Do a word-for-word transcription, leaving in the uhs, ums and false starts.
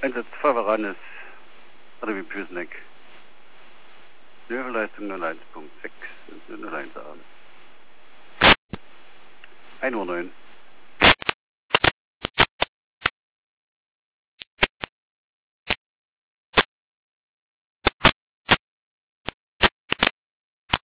Einsatz Favaranis, Ademi Püsneck. Level-Leistung null eins Punkt sechs, null eins an. ein Uhr neun.